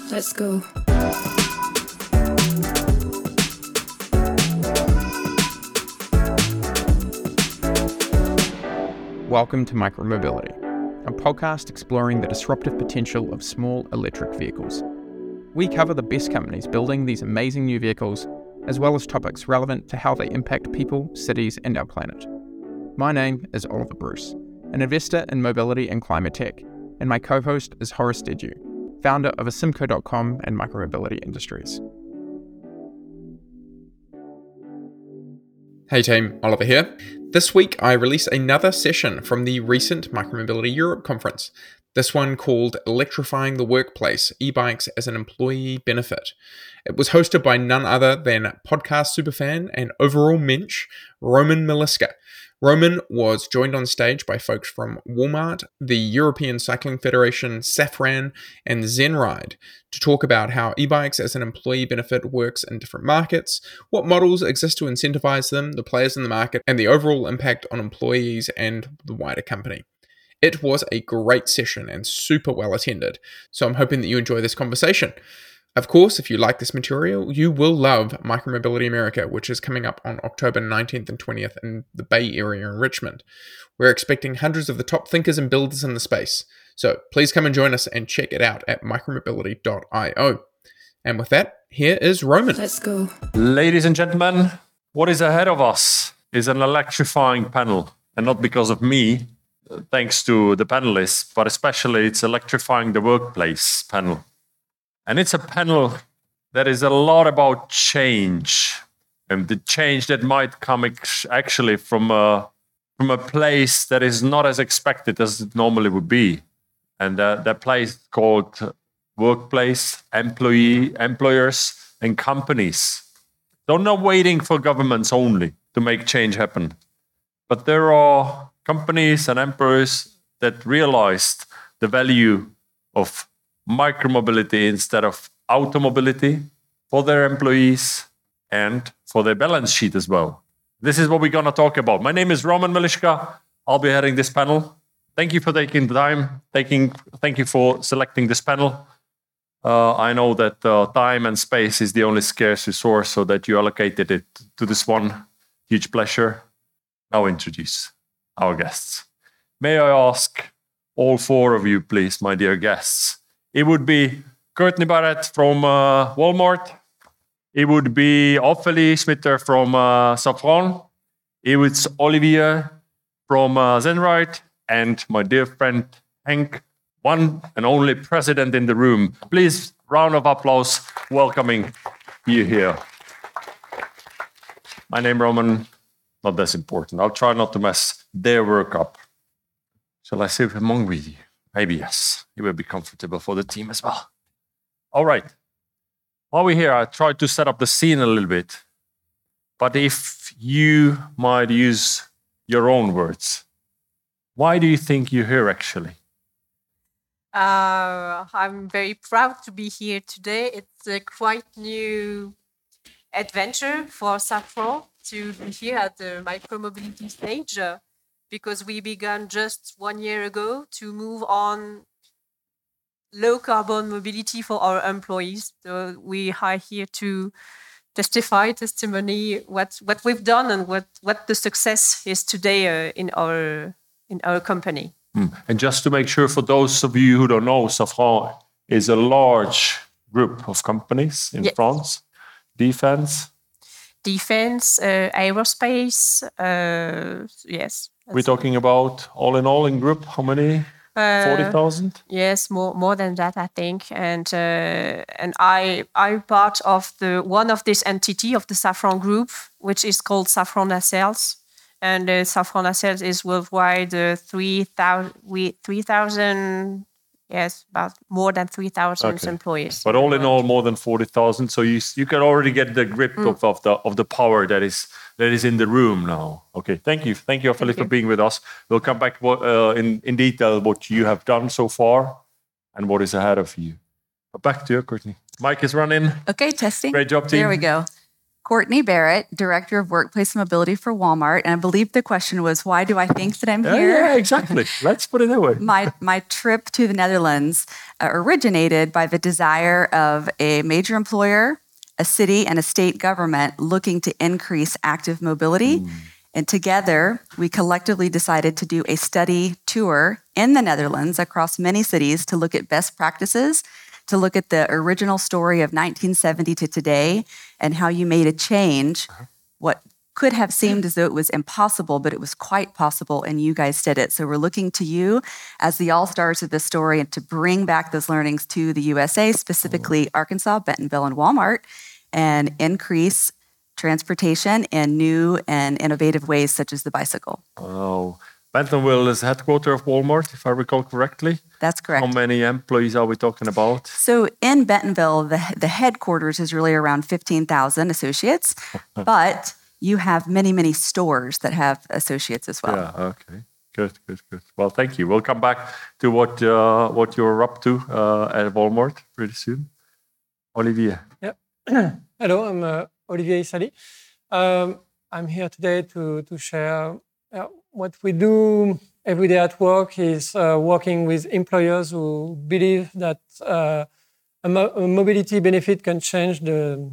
Let's go. Welcome to Micromobility, a podcast exploring the disruptive potential of small electric vehicles. We cover the best companies building these amazing new vehicles, as well as topics relevant to how they impact people, cities, and our planet. My name is Oliver Bruce, an investor in mobility and climate tech, and my co-host is Horace Deju, founder of Asimco.com and Micromobility Industries. Hey team, Oliver here. This week I release another session from the recent Micromobility Europe conference, this one called Electrifying the Workplace, E-Bikes as an Employee Benefit. It was hosted by none other than podcast superfan and overall mensch, Roman Miliska. Roman was joined on stage by folks from Walmart, the European Cycling Federation, Safran, and Zenride to talk about how e-bikes as an employee benefit works in different markets, what models exist to incentivize them, the players in the market, and the overall impact on employees and the wider company. It was a great session and super well attended, so I'm hoping that you enjoy this conversation. Of course, if you like this material, you will love Micromobility America, which is coming up on October 19th and 20th in the Bay Area in Richmond. We're expecting hundreds of the top thinkers and builders in the space. So please come and join us and check it out at micromobility.io. And with that, here is Roman. Let's go. Ladies and gentlemen, what is ahead of us is an electrifying panel. And not because of me, thanks to the panelists, but especially it's electrifying the workplace panel. And it's a panel that is a lot about change, and the change that might come actually from a place that is not as expected as it normally would be. And that place called workplace, employers, and companies. They're not waiting for governments only to make change happen. But there are companies and employers that realized the value of micromobility instead of automobility for their employees and for their balance sheet as well. This is what we're going to talk about. My name is Roman Miliska. I'll be heading this panel. Thank you for taking the time. Thank you for selecting this panel. I know that time and space is the only scarce resource, so that you allocated it to this one. Huge pleasure. Now introduce our guests. May I ask all four of you, please, my dear guests. It would be Courtney Barrett from Walmart. It would be Ophélie Schmitter from Safran. It was Olivier from Zenride. And my dear friend Henk, one and only president in the room. Please, round of applause, welcoming you here. My name, Roman, not as important. I'll try not to mess their work up. Shall I sit among with you? Maybe yes. It will be comfortable for the team as well. All right. While we're here, I tried to set up the scene a little bit. But if you might use your own words, why do you think you're here actually? I'm very proud to be here today. It's a quite new adventure for Safran to be here at the micromobility stage. Because we began just 1 year ago to move on low carbon mobility for our employees. So we are here to testimony what we've done and what the success is today in our company. And just to make sure, for those of you who don't know, Safran is a large group of companies in France. Defense, aerospace, yes. We're talking about all in all in group, how many? 40,000? Yes, more than that, I think. And I'm part of one of this entity of the Safran Group, which is called Safran Nacelles. And Safran Nacelles is worldwide 3,000. Yes, about more than 3,000 employees. But all in all, more than 40,000. So you can already get the grip of the power that is in the room now. Okay, thank you, Ophélie, for being with us. We'll come back in detail what you have done so far and what is ahead of you. But back to you, Courtney. Mic is running. Okay, testing. Great job, team. There we go. Courtney Barrett, Director of Workplace Mobility for Walmart. And I believe the question was, why do I think that I'm here? Yeah, exactly. Let's put it that way. My trip to the Netherlands originated by the desire of a major employer, a city, and a state government looking to increase active mobility. And together, we collectively decided to do a study tour in the Netherlands across many cities to look at best practices, to look at the original story of 1970 to today, and how you made a change, what could have seemed as though it was impossible, but it was quite possible, and you guys did it. So we're looking to you as the all-stars of this story and to bring back those learnings to the USA, specifically Arkansas, Bentonville, and Walmart, and increase transportation in new and innovative ways, such as the bicycle. Oh, Bentonville is the headquarters of Walmart, if I recall correctly. That's correct. How many employees are we talking about? So in Bentonville, the headquarters is really around 15,000 associates, but you have many, many stores that have associates as well. Yeah, okay. Good. Well, thank you. We'll come back to what you're up to at Walmart pretty soon. Olivier. Yep. Hello, I'm Olivier Issali. I'm here today to share what we do every day at work is working with employers who believe that a mobility benefit can change the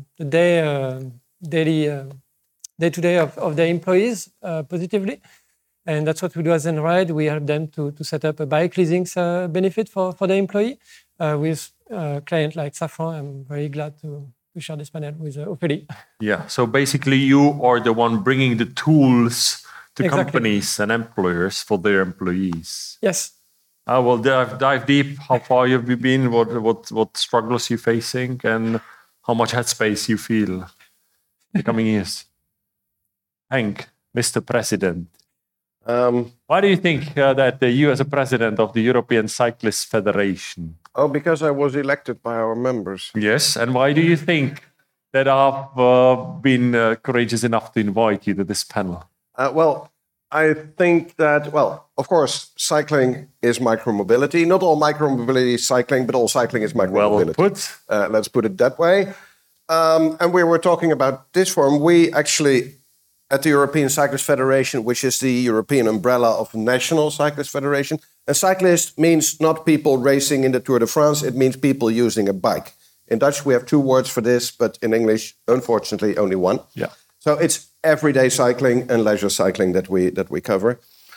day-to-day of their employees positively. And that's what we do as Zenride. We help them to set up a bike leasing benefit for their employee. With a client like Safran, I'm very glad to share this panel with Ophélie. Yeah, so basically you are the one bringing the tools to companies and employers for their employees. Yes. Well, dive deep. How far have you been? What struggles you're facing, and how much headspace you feel in the coming years? Henk, Mr. President. Why do you think that you, as a president of the European Cyclist Federation? Oh, because I was elected by our members. Yes, and why do you think that I've been courageous enough to invite you to this panel? Well, I think that, of course, cycling is micromobility. Not all micromobility is cycling, but all cycling is micromobility. Well put. Let's put it that way. And we were talking about this forum. We actually, at the European Cyclist Federation, which is the European umbrella of National Cyclist Federation, and cyclist means not people racing in the Tour de France, it means people using a bike. In Dutch, we have two words for this, but in English, unfortunately, only one. Yeah. So it's everyday cycling and leisure cycling that we cover.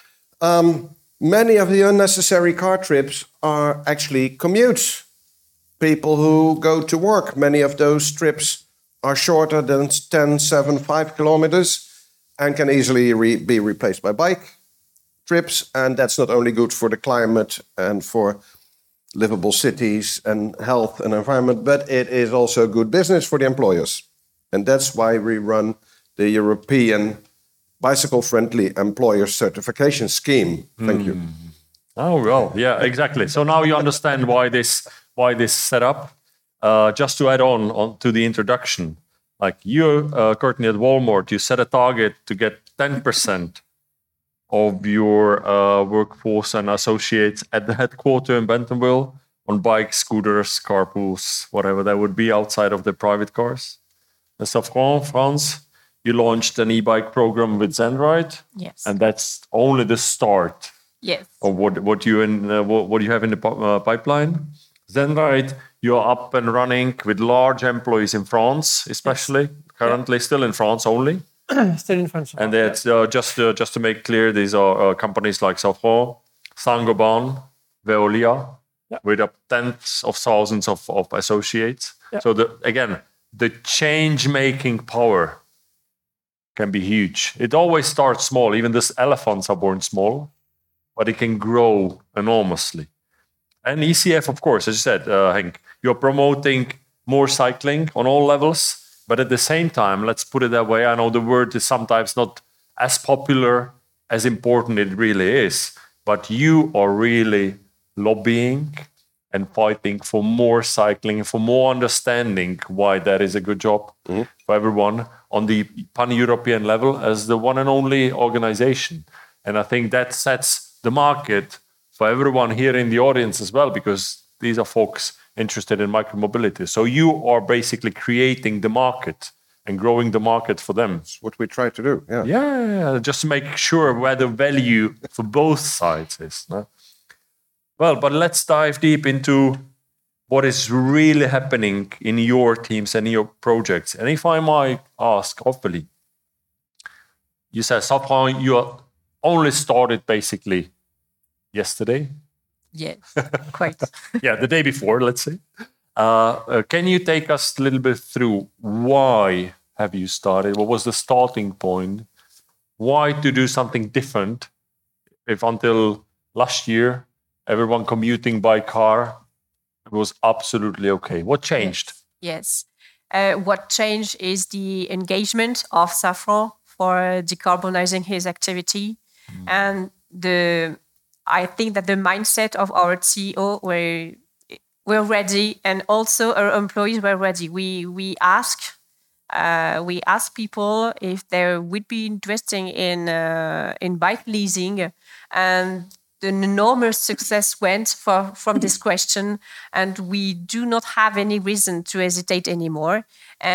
Many of the unnecessary car trips are actually commutes. People who go to work, many of those trips are shorter than 10, 7, 5 kilometers and can easily be replaced by bike trips. And that's not only good for the climate and for livable cities and health and environment, but it is also good business for the employers. And that's why we run the European Bicycle-Friendly Employer Certification Scheme. Thank you. Oh, well, yeah, exactly. So now you understand why this set up. Just to add on to the introduction, like you, Courtney, at Walmart, you set a target to get 10% of your workforce and associates at the headquarters in Bentonville on bikes, scooters, carpools, whatever that would be outside of the private cars. And Safran France, you launched an e-bike program with Zenride. Yes. And that's only the start. Yes. Of what you have in the pipeline. Zenride, you're up and running with large employees in France, especially currently still in France only. Still in France. And that's just to make clear, these are companies like Safran, Saint-Gobain, Veolia, with up tens of thousands of associates. Yeah. So the change-making power can be huge. It always starts small. Even these elephants are born small, but it can grow enormously. And ECF, of course, as you said, Henk, you're promoting more cycling on all levels. But at the same time, let's put it that way, I know the word is sometimes not as popular, as important it really is. But you are really lobbying and fighting for more cycling, for more understanding why that is a good job for everyone on the pan-European level as the one and only organization. And I think that sets the market for everyone here in the audience as well, because these are folks interested in micromobility. So you are basically creating the market and growing the market for them. That's what we try to do. Yeah. Yeah, just to make sure where the value for both sides is. No? Well, but let's dive deep into what is really happening in your teams and your projects. And if I might ask, hopefully, you said, Safran, you only started basically yesterday. Yes, quite. Yeah, the day before, let's say. Can you take us a little bit through why have you started? What was the starting point? Why to do something different if until last year, everyone commuting by car was absolutely okay? What changed? Yes. What changed is the engagement of Safran for decarbonizing his activity. And I think that the mindset of our CEO were ready, and also our employees were ready. We ask people if they would be interested in bike leasing, and the enormous success went from this question, and we do not have any reason to hesitate anymore.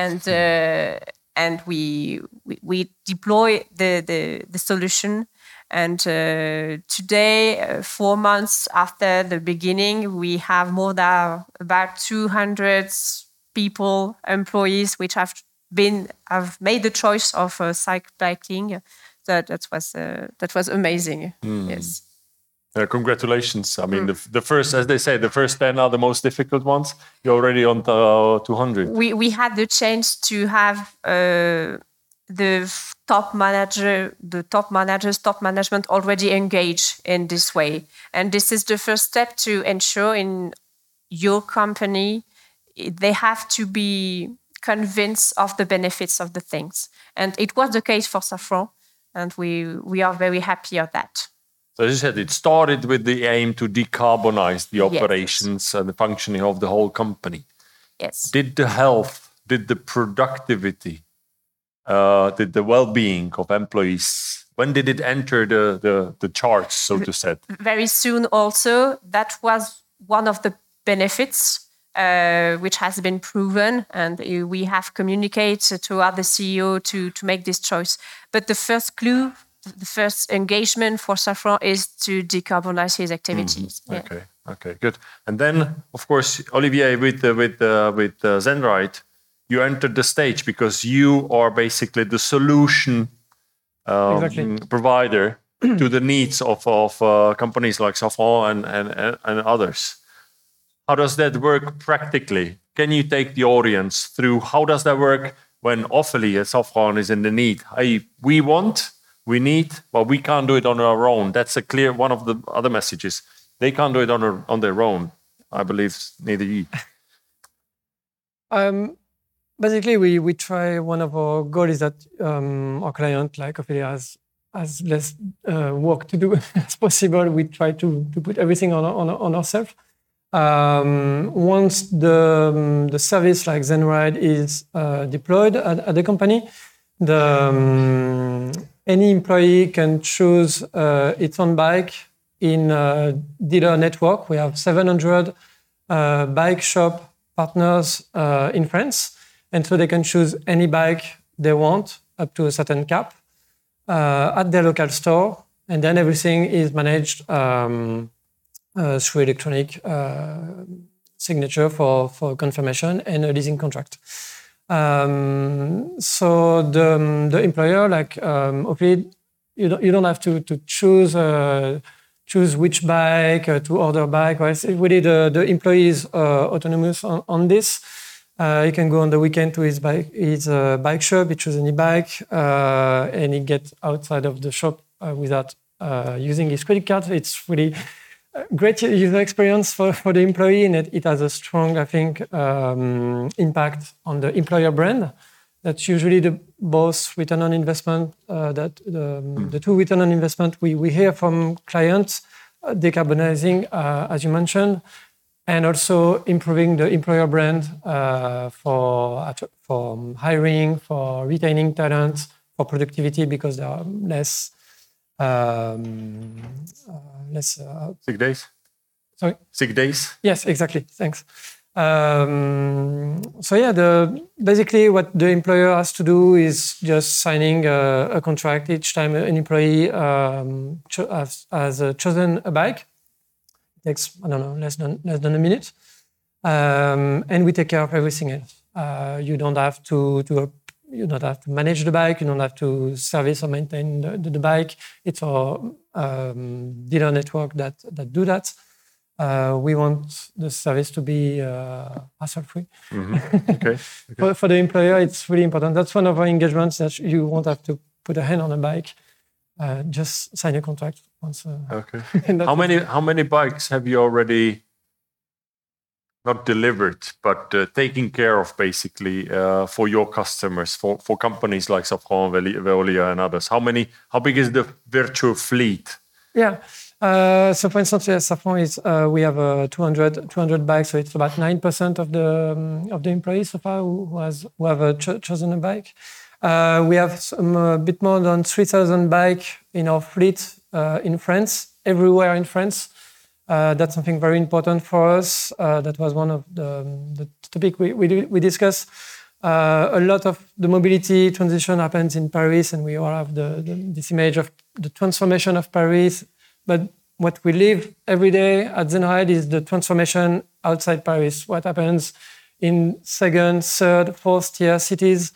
And we deploy the solution. And today, 4 months after the beginning, we have more than about 200 people, employees, which have made the choice of cycle biking. That was amazing. Yes. Congratulations. I mean, the first, as they say, the first 10 are the most difficult ones. You're already on 200. We had the chance to have the top management already engaged in this way. And this is the first step to ensure in your company, they have to be convinced of the benefits of the things. And it was the case for Safran, and we are very happy of that. So as you said, it started with the aim to decarbonize the operations and the functioning of the whole company. Yes. Did the health, did the productivity, did the well-being of employees, when did it enter the charts, so to say? Very soon also. That was one of the benefits which has been proven, and we have communicated to other CEO to make this choice. But the first clue, the first engagement for Safran is to decarbonize his activities. Yeah. Okay, good. And then, of course, Olivier, with Zenride, you entered the stage because you are basically the solution provider to the needs of companies like Safran and others. How does that work practically? Can you take the audience through how does that work when Ophelie at Safran is in the need? We need, but we can't do it on our own. That's a clear one of the other messages. They can't do it on their own. I believe neither you. Basically, we try. One of our goals is that our client, like Ophelie, has less work to do as possible. We try to put everything on ourselves. Once the service like Zenride is deployed at the company, any employee can choose its own bike in a dealer network. We have 700 bike shop partners in France. And so they can choose any bike they want up to a certain cap at their local store. And then everything is managed through electronic signature for confirmation and a leasing contract. So the employer, like Ophelie, you don't have to choose which bike to order bike. Really, the employee is autonomous on this. He can go on the weekend to his bike shop, he chooses any bike, and he gets outside of the shop without using his credit card. It's really great user experience for the employee, and it has a strong, I think, impact on the employer brand. That's usually the both return on investment, the two return on investment we hear from clients, decarbonizing, as you mentioned, and also improving the employer brand for hiring, for retaining talent, for productivity, because there are less sick days. Sorry? Sick days? Yes, exactly. Thanks. So yeah, basically what the employer has to do is just signing a contract each time an employee has chosen a bike. It takes, I don't know, less than a minute, and we take care of everything else. You don't have to manage the bike. You don't have to service or maintain the bike. It's our dealer network that do that. We want the service to be hassle-free. Mm-hmm. Okay. For the employer, it's really important. That's one of our engagements, that you won't have to put a hand on a bike. Just sign a contract once. Okay. How many bikes have you already not delivered, but taking care of, basically, for your customers, for companies like Safran, Veolia, and others? How big is the virtual fleet? Yeah. So for instance, Safran is we have 200 bikes, so it's about 9% of the employees so far who have chosen a bike. We have a bit more than 3,000 bikes in our fleet in France, everywhere in France. That's something very important for us. That was one of the topic we discussed. A lot of the mobility transition happens in Paris, and we all have this image of the transformation of Paris. But what we live every day at Zenride is the transformation outside Paris. What happens in second, third, fourth tier cities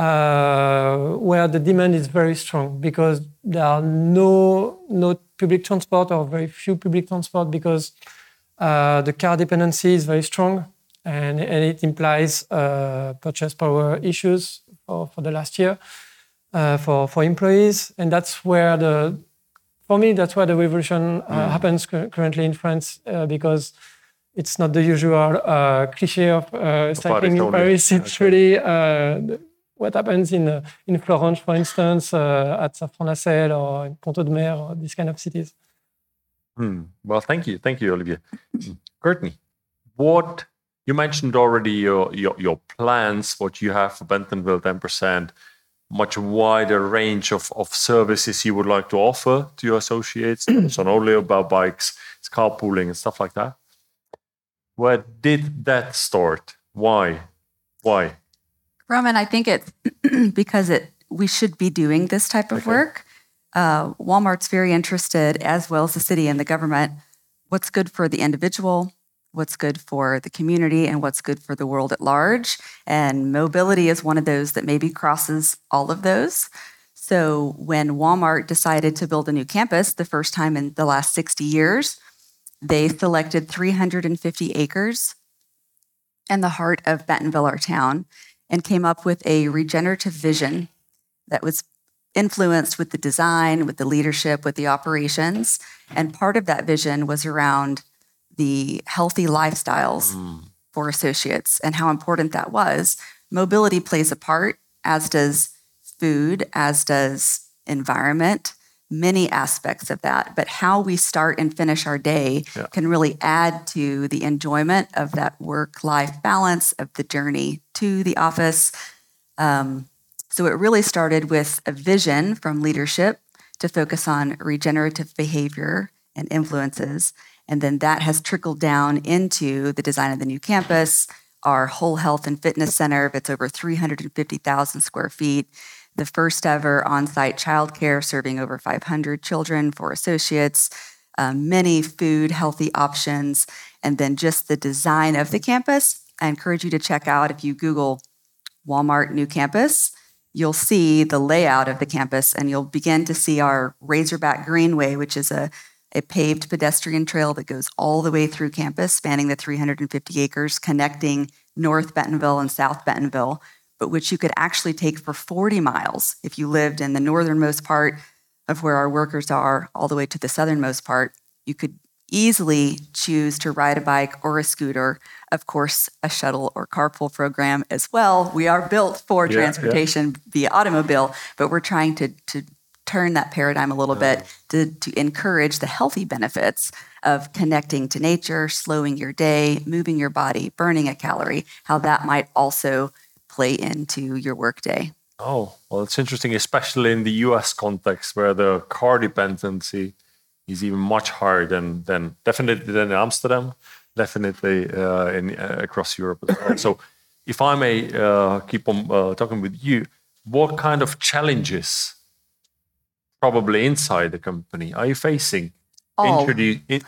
where the demand is very strong because there are no public transport or very few public transport because the car dependency is very strong and it implies purchase power issues for the last year for employees. And that's where for me, that's where the revolution happens currently in France because it's not the usual cliché of cycling in Paris. It's really what happens in Florence, for instance, at Safran-Nacelle or in Pont-Audemer or these kind of cities. Well, thank you, Olivier. Courtney, what you mentioned already your plans, what you have for Bentonville 10%, much wider range of services you would like to offer to your associates. It's not only about bikes, it's carpooling and stuff like that. Where did that start? Why? Roman, I think it's because we should be doing this type of work. Walmart's very interested, as well as the city and the government, what's good for the individual, what's good for the community, and what's good for the world at large. And mobility is one of those that maybe crosses all of those. So when Walmart decided to build a new campus, the first time in the last 60 years, they selected 350 acres in the heart of Bentonville, our town, and came up with a regenerative vision that was influenced with the design, with the leadership, with the operations. And part of that vision was around the healthy lifestyles for associates and how important that was. Mobility plays a part, as does food, as does environment, many aspects of that. But how we start and finish our day can really add to the enjoyment of that work-life balance, of the journey to the office. So it really started with a vision from leadership to focus on regenerative behavior and influences. And then that has trickled down into the design of the new campus, our whole health and fitness center. It's over 350,000 square feet. The first ever on-site childcare serving over 500 children for associates, many food, healthy options, and then just the design of the campus. I encourage you to check out, if you Google Walmart New Campus, you'll see the layout of the campus and you'll begin to see our Razorback Greenway, which is a paved pedestrian trail that goes all the way through campus, spanning the 350 acres, connecting North Bentonville and South Bentonville, but which you could actually take for 40 miles if you lived in the northernmost part of where our workers are, all the way to the southernmost part. You could easily choose to ride a bike or a scooter, of course, a shuttle or carpool program as well. We are built for transportation via automobile, but we're trying to turn that paradigm a little bit to encourage the healthy benefits of connecting to nature, slowing your day, moving your body, burning a calorie, how that might also play into your workday. Oh, well, it's interesting, especially in the US context where the car dependency is even much higher than definitely than in Amsterdam, definitely across Europe as well. So if I may keep on talking with you, what kind of challenges, probably inside the company, are you facing? Take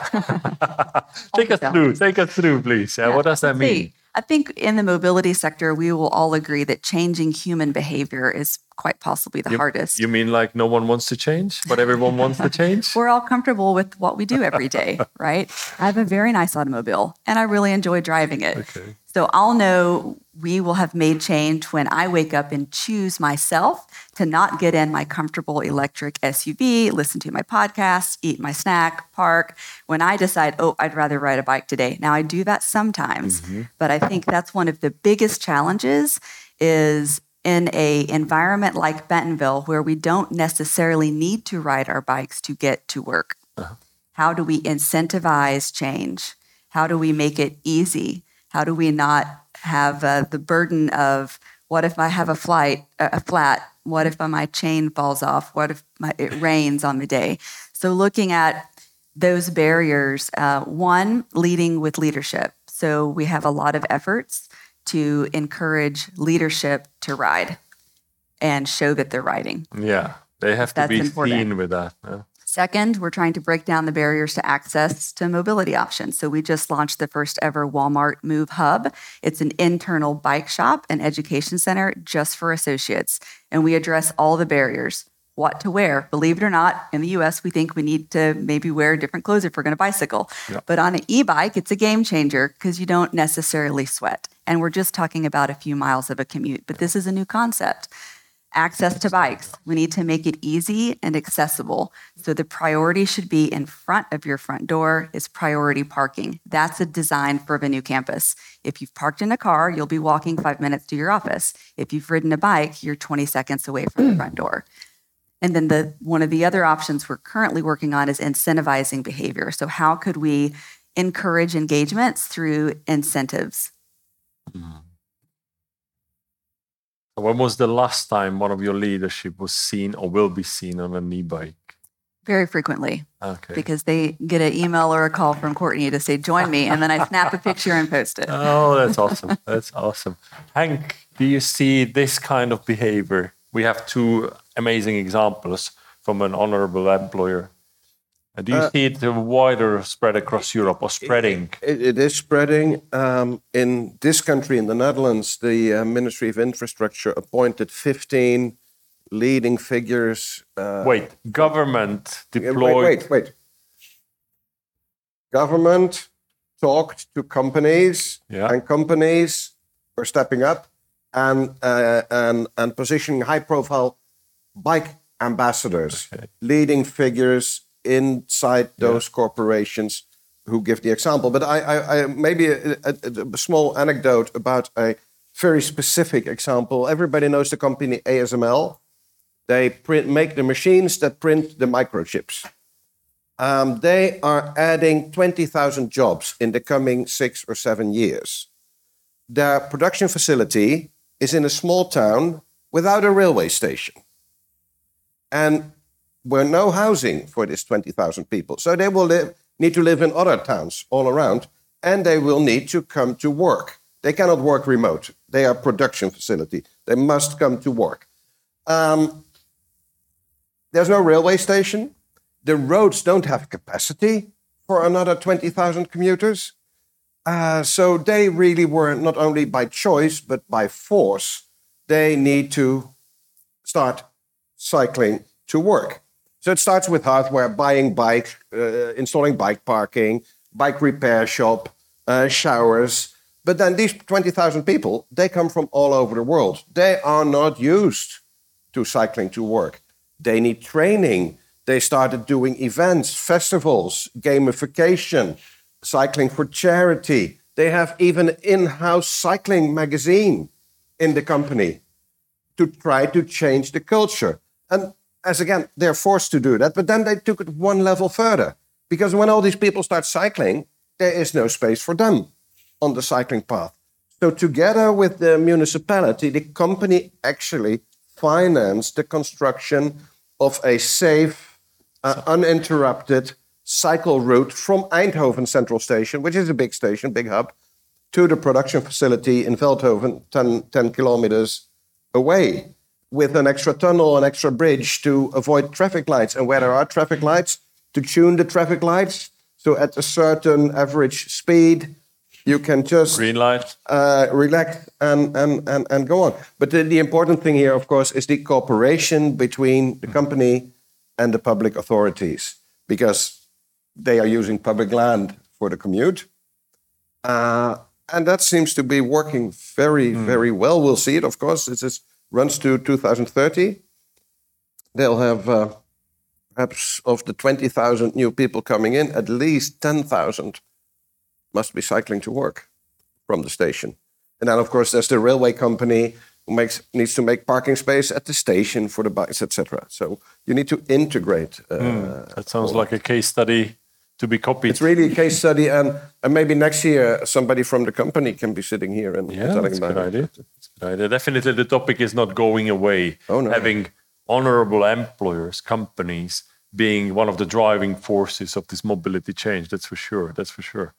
us through, please. What does that mean? I think in the mobility sector, we will all agree that changing human behavior is quite possibly the hardest. You mean like no one wants to change, but everyone wants to change? We're all comfortable with what we do every day, right? I have a very nice automobile and I really enjoy driving it. Okay. So I'll know we will have made change when I wake up and choose myself to not get in my comfortable electric SUV, listen to my podcast, eat my snack, park. When I decide, I'd rather ride a bike today. Now I do that sometimes, but I think that's one of the biggest challenges is in an environment like Bentonville where we don't necessarily need to ride our bikes to get to work. How do we incentivize change? How do we make it easy? How do we not have the burden of what if I have a flat? What if my chain falls off? What if it rains on the day? So looking at those barriers, one, leading with leadership. So we have a lot of efforts to encourage leadership to ride and show that they're riding. Yeah, they have to be seen with that. Yeah. Second, we're trying to break down the barriers to access to mobility options. So we just launched the first ever Walmart Move Hub. It's an internal bike shop and education center just for associates. And we address all the barriers. What to wear. Believe it or not, in the US, we think we need to maybe wear different clothes if we're going to bicycle. Yeah. But on an e-bike, it's a game changer because you don't necessarily sweat. And we're just talking about a few miles of a commute. But this is a new concept. Access to bikes. We need to make it easy and accessible. So the priority should be in front of your front door is priority parking. That's a design for the new campus. If you've parked in a car, you'll be walking 5 minutes to your office. If you've ridden a bike, you're 20 seconds away from the front door. And then one of the other options we're currently working on is incentivizing behavior. So how could we encourage engagements through incentives? When was the last time one of your leadership was seen or will be seen on an e-bike? Very frequently. Okay. Because they get an email or a call from Courtney to say, join me. And then I snap a picture and post it. Oh, that's awesome. That's awesome. Hank, do you see this kind of behavior? We have two amazing examples from an honorable employer. Do you see it wider spread across Europe or spreading? It is spreading. In this country, in the Netherlands, the Ministry of Infrastructure appointed 15 leading figures. Government deployed... Wait. Government talked to companies, and companies were stepping up and positioning high-profile bike ambassadors, leading figures inside those corporations who give the example. But I maybe a small anecdote about a very specific example. Everybody knows the company ASML. They make the machines that print the microchips. They are adding 20,000 jobs in the coming 6 or 7 years. Their production facility is in a small town without a railway station. And where no housing for these 20,000 people. So they will need to live in other towns all around, and they will need to come to work. They cannot work remote. They are a production facility. They must come to work. There's no railway station. The roads don't have capacity for another 20,000 commuters. So they really were, not only by choice, but by force, they need to start cycling to work. So it starts with hardware, buying bike, installing bike parking, bike repair shop, showers. But then these 20,000 people, they come from all over the world. They are not used to cycling to work. They need training. They started doing events, festivals, gamification, cycling for charity. They have even an in-house cycling magazine in the company to try to change the culture. And as again, they're forced to do that, but then they took it one level further. Because when all these people start cycling, there is no space for them on the cycling path. So together with the municipality, the company actually financed the construction of a safe, uninterrupted cycle route from Eindhoven Central Station, which is a big station, big hub, to the production facility in Veldhoven, 10 kilometers away, with an extra tunnel, an extra bridge to avoid traffic lights. And where there are traffic lights, to tune the traffic lights. So at a certain average speed, you can just Green light. relax and go on. But the important thing here, of course, is the cooperation between the company and the public authorities, because they are using public land for the commute. And that seems to be working very, very well. We'll see it, of course. It runs to 2030. They'll have perhaps of the 20,000 new people coming in, at least 10,000 must be cycling to work from the station. And then, of course, there's the railway company who needs to make parking space at the station for the bikes, etc. So you need to integrate. That sounds like a case study to be copied. It's really a case study, and maybe next year somebody from the company can be sitting here and telling about it. That's a good idea. Definitely, the topic is not going away. Oh, no. Having honorable employers, companies, being one of the driving forces of this mobility change. That's for sure. That's for sure.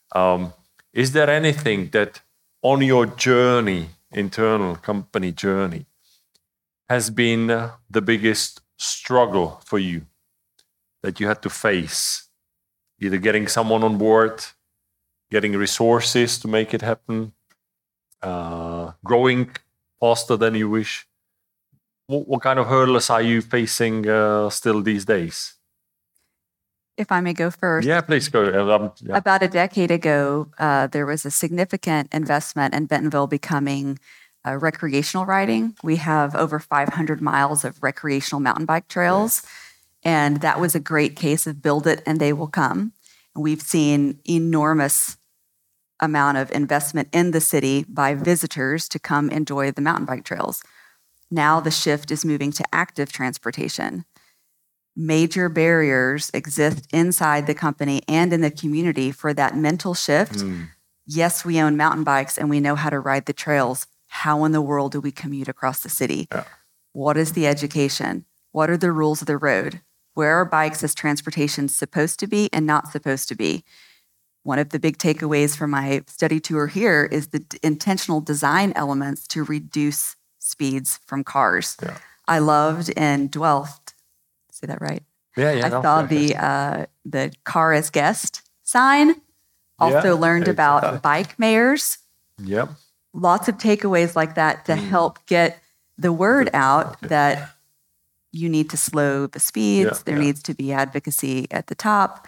Is there anything that on your journey, internal company journey, has been the biggest struggle for you that you had to face? Either getting someone on board, getting resources to make it happen, growing faster than you wish. What kind of hurdles are you facing still these days? If I may go first. Yeah, please go. About a decade ago, there was a significant investment in Bentonville becoming recreational riding. We have over 500 miles of recreational mountain bike trails. Yeah. And that was a great case of build it and they will come. We've seen enormous amount of investment in the city by visitors to come enjoy the mountain bike trails. Now the shift is moving to active transportation. Major barriers exist inside the company and in the community for that mental shift. Yes, we own mountain bikes and we know how to ride the trails. How in the world do we commute across the city? Yeah. What is the education? What are the rules of the road? Where are bikes as transportation supposed to be and not supposed to be? One of the big takeaways from my study tour here is the intentional design elements to reduce speeds from cars. Yeah. I loved in Delft, say that right? Yeah. I saw the car as guest sign. Also learned about bike mayors. Yep. Lots of takeaways like that to help get the word out that you need to slow the speeds. There needs to be advocacy at the top.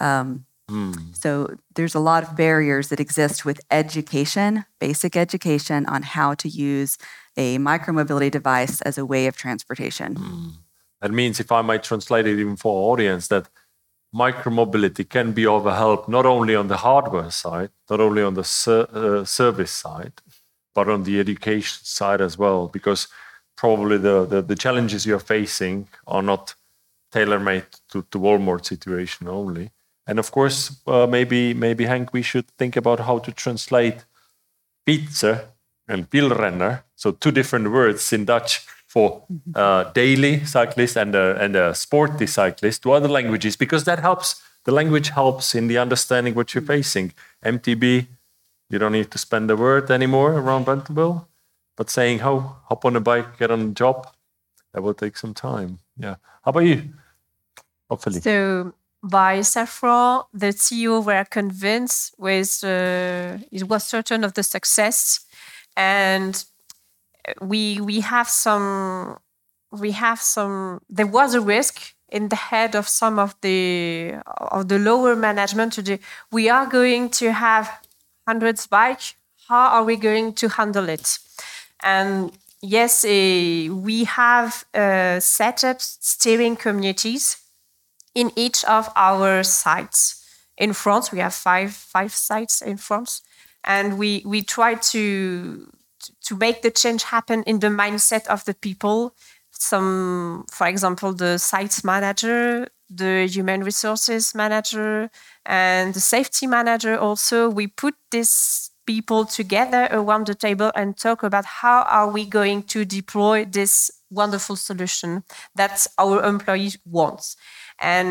So there's a lot of barriers that exist with education, basic education on how to use a micromobility device as a way of transportation. That means, if I might translate it even for our audience, that micromobility can be of a help not only on the hardware side, not only on the service side, but on the education side as well, because probably the challenges you're facing are not tailor-made to Walmart situation only. And of course, maybe Henk, we should think about how to translate fietsen and wielrenner, so two different words in Dutch for daily cyclist and a sporty cyclist to other languages, because that helps. The language helps in the understanding what you're facing. MTB, you don't need to spend a word anymore around Bentonville. But saying, hop on a bike, get on the job, that will take some time. Yeah. How about you, hopefully? So by Safran, the CEO were convinced it was certain of the success, and we have some. There was a risk in the head of some of the lower management today. We are going to have hundreds bikes. How are we going to handle it? And yes, we have set up steering communities in each of our sites. In France, we have five sites in France, and we try to make the change happen in the mindset of the people. For example, the sites manager, the human resources manager, and the safety manager also. We put this people together around the table and talk about how are we going to deploy this wonderful solution that our employees want. And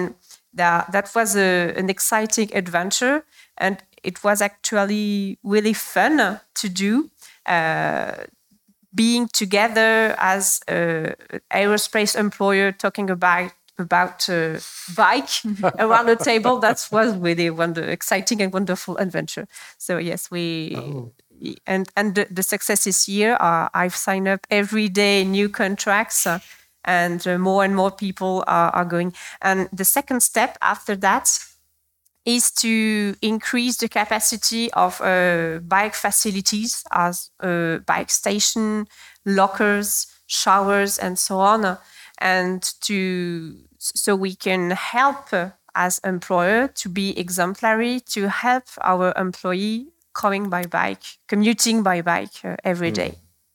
that was an exciting adventure, and it was actually really fun to do. Being together as an aerospace employer talking about bike around the table, that was really exciting and wonderful adventure. So yes, and the success this year, I've signed up every day new contracts, and more and more people are going. And the second step after that is to increase the capacity of bike facilities as bike station, lockers, showers, and so on, and so we can help as employer to be exemplary, to help our employee commuting by bike every day.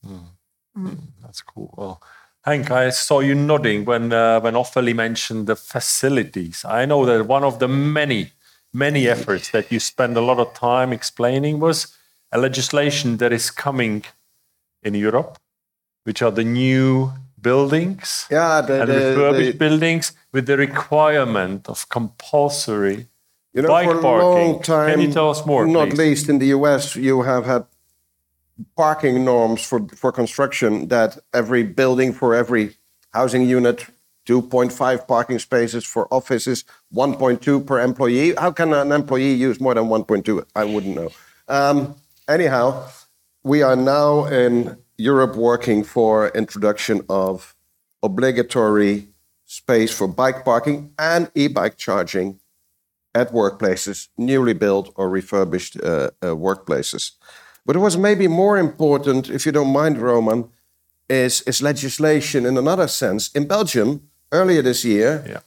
That's cool. Well, Henk, I saw you nodding when Ophelie mentioned the facilities. I know that one of the many efforts that you spend a lot of time explaining was a legislation that is coming in Europe, which are the new buildings and refurbished buildings with the requirement of compulsory bike for a parking. long time, can you tell us more, not please? least in the US, you have had parking norms for construction that every building for every housing unit, 2.5 parking spaces for offices, 1.2 per employee. How can an employee use more than 1.2? I wouldn't know. Anyhow, we are now in Europe working for introduction of obligatory space for bike parking and e-bike charging at workplaces, newly built or refurbished workplaces. But what was maybe more important, if you don't mind, Roman, is legislation in another sense. In Belgium, earlier this year,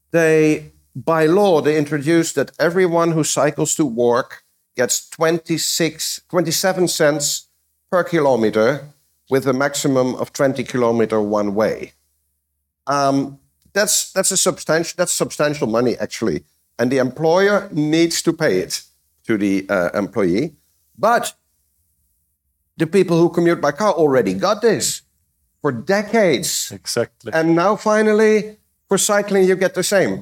by law, they introduced that everyone who cycles to work gets 27 cents per kilometer with a maximum of 20 kilometer one way. That's substantial money, actually. And the employer needs to pay it to the employee. But the people who commute by car already got this for decades. Exactly. And now finally, for cycling, you get the same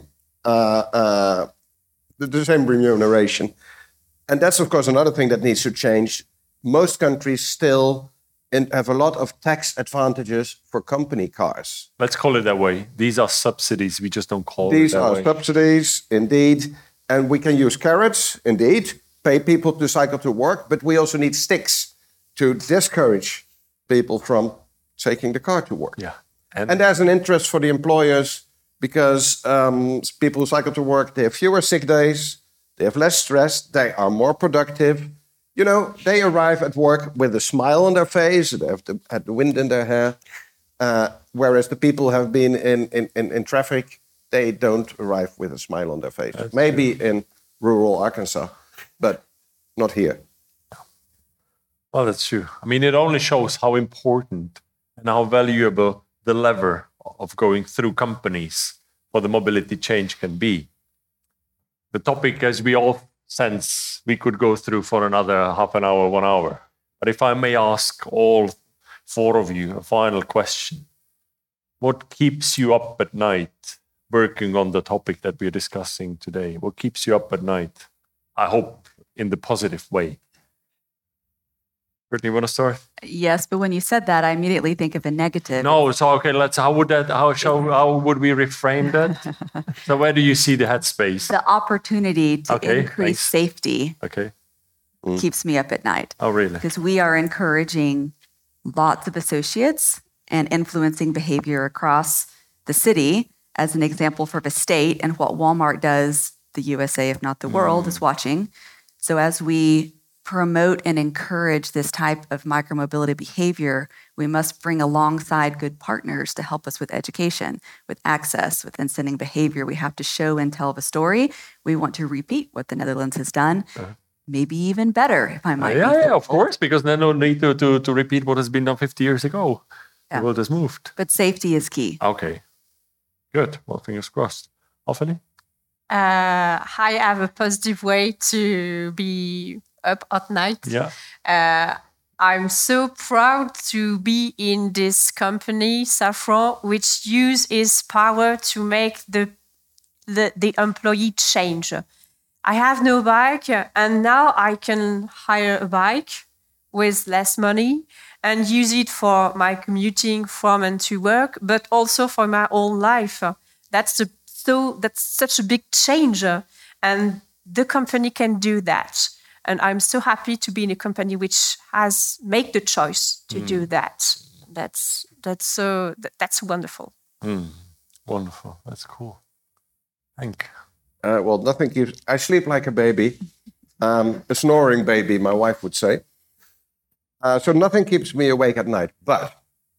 remuneration. And that's, of course, another thing that needs to change. Most countries still have a lot of tax advantages for company cars. Let's call it that way. These are subsidies. We just don't call These it that way. These are subsidies, indeed. And we can use carrots, indeed, pay people to cycle to work, but we also need sticks to discourage people from taking the car to work. Yeah. And there's an interest for the employers because people who cycle to work, they have fewer sick days, they have less stress, they are more productive. You know, they arrive at work with a smile on their face, they have had the wind in their hair, whereas the people who have been in traffic, they don't arrive with a smile on their face. That's Maybe true. in rural Arkansas, but not here. Well, that's true. I mean, it only shows how important and how valuable the lever of going through companies for the mobility change can be. The topic, as we all sense, we could go through for another half an hour, 1 hour. But if I may ask all four of you a final question, what keeps you up at night working on the topic that we're discussing today? What keeps you up at night? I hope in the positive way. Brittany, you want to start? Yes, but when you said that, I immediately think of a negative. No, so okay, how would we reframe that? So where do you see the headspace? The opportunity to increase thanks. safety keeps me up at night. Oh, really? Because we are encouraging lots of associates and influencing behavior across the city. As an example for the state and what Walmart does, the USA, if not the world, is watching. So as we promote and encourage this type of micromobility behavior, we must bring alongside good partners to help us with education, with access, with inciting behavior. We have to show and tell the story. We want to repeat what the Netherlands has done, maybe even better, if I might. Yeah, of course, because then no need to repeat what has been done 50 years ago. The world has moved. But safety is key. Okay, good. Well, fingers crossed. Ophelie? I have a positive way to be up at night. Yeah. I'm so proud to be in this company, Safran, which uses its power to make the the employee change. I have no bike, and now I can hire a bike with less money and use it for my commuting from and to work, but also for my own life. That's such a big change, and the company can do that. And I'm so happy to be in a company which has made the choice to do that. That's wonderful. Wonderful. That's cool. Thank Well, nothing keeps. I sleep like a baby, a snoring baby, my wife would say. So nothing keeps me awake at night. But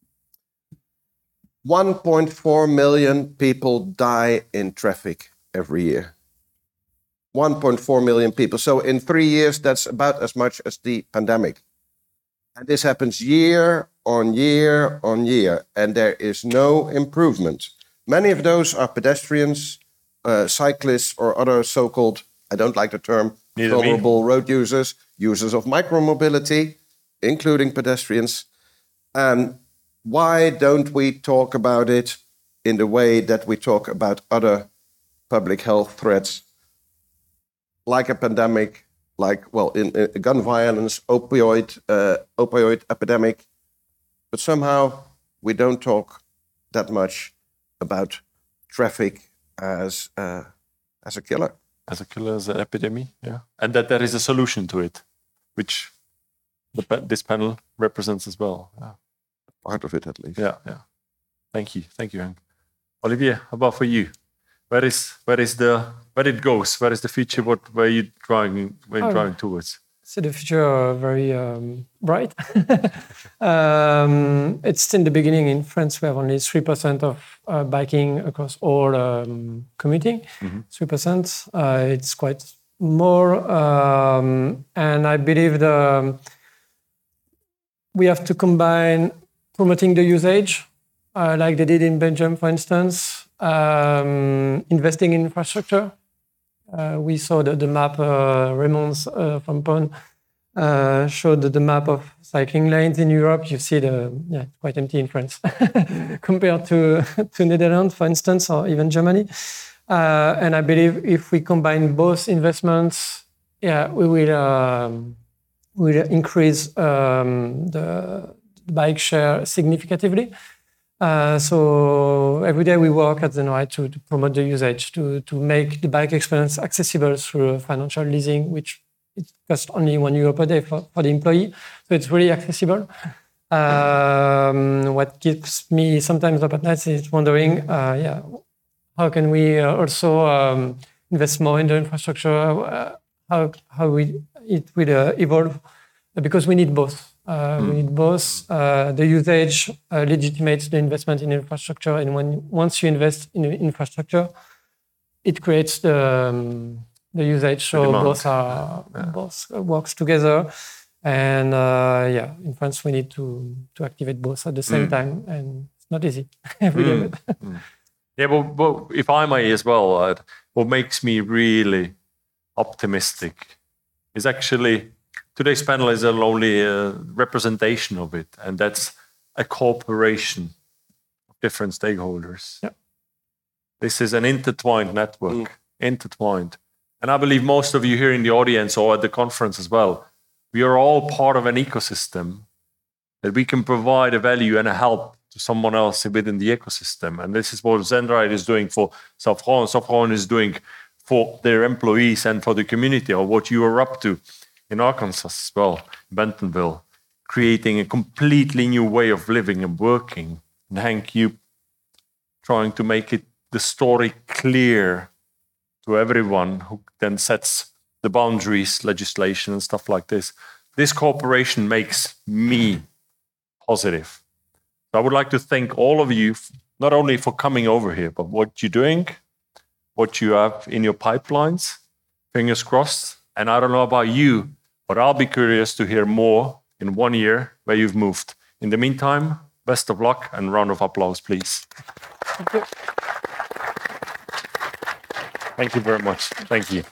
1.4 million people die in traffic every year. 1.4 million people. So in 3 years, that's about as much as the pandemic. And this happens year on year on year, and there is no improvement. Many of those are pedestrians, cyclists, or other so-called, I don't like the term, vulnerable road users, users of micromobility, including pedestrians. And why don't we talk about it in the way that we talk about other public health threats, like a pandemic, like, well, in gun violence, opioid epidemic, but somehow we don't talk that much about traffic as a killer. As a killer, as an epidemic, yeah. And that there is a solution to it, which this panel represents as well. Yeah. Part of it, at least. Yeah. Thank you, Hank. Olivier, how about for you? Where it goes? Where is the future? Where are you driving towards? So the future very bright. It's in the beginning. In France, we have only 3% of biking across all commuting. 3%. It's quite more, and I believe we have to combine promoting the usage, like they did in Belgium, for instance, investing in infrastructure. We saw the map, Raymond's from Pone showed the map of cycling lanes in Europe. You see it's quite empty in France compared to Netherlands, for instance, or even Germany. And I believe if we combine both investments, we will increase the bike share significantly. So every day we work at Zenride to promote the usage, to make the bike experience accessible through financial leasing, which it costs only €1 per day for the employee. So it's really accessible. What keeps me sometimes up at night is wondering, how can we also invest more in the infrastructure? How it will evolve? Because we need both. We need both. The usage legitimates the investment in infrastructure, and once you invest in infrastructure, it creates the usage. So both works together. And in France, we need to activate both at the same time, and it's not easy every day. Yeah, but if I may as well, what makes me really optimistic is actually today's panel is only a representation of it, and that's a cooperation of different stakeholders. Yeah. This is an intertwined network, intertwined. And I believe most of you here in the audience or at the conference as well, we are all part of an ecosystem that we can provide a value and a help to someone else within the ecosystem. And this is what Zenride is doing for Safran. Safran is doing for their employees and for the community, or what you are up to in Arkansas as well, Bentonville, creating a completely new way of living and working. And Hank, you trying to make the story clear to everyone who then sets the boundaries, legislation and stuff like this. This cooperation makes me positive. So I would like to thank all of you, not only for coming over here, but what you're doing, what you have in your pipelines, fingers crossed. And I don't know about you, but I'll be curious to hear more in 1 year where you've moved. In the meantime, best of luck and round of applause, please. Thank you. Thank you very much. Thank you.